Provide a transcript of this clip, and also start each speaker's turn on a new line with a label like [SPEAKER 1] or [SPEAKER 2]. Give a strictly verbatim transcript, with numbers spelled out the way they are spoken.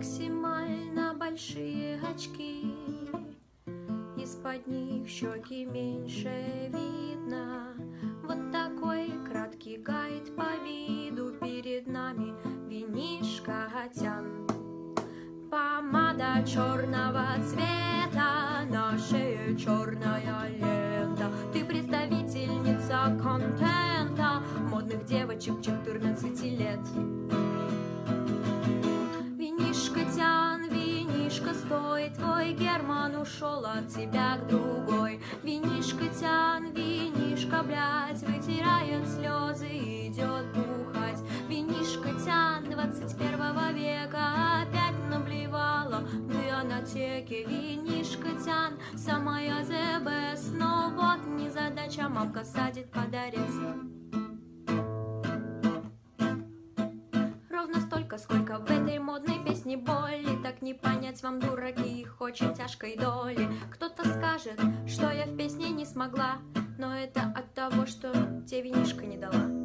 [SPEAKER 1] максимально большие очки, из-под них щеки меньше видно. Вот такой краткий гайд по виду перед нами винишко тян. Помада черного цвета, на шее черная лента. Ты представительница контента модных девочек четырнадцати лет. Винишко тян, винишко стой, твой Герман ушел от тебя к другой. Винишко тян, винишко, блядь, вытирает слезы и идет бухать. Винишко тян двадцать первого века опять наблевала в библиотеке. Винишко тян, самая the best, но вот незадача, мамка садит под арест. Ровно столько, сколько в этой модной песне боли, так не понять вам, дураки, их очень тяжкой доли. Кто-то скажет, что я в песне не смогла, но это от того, что тебе винишко не дала.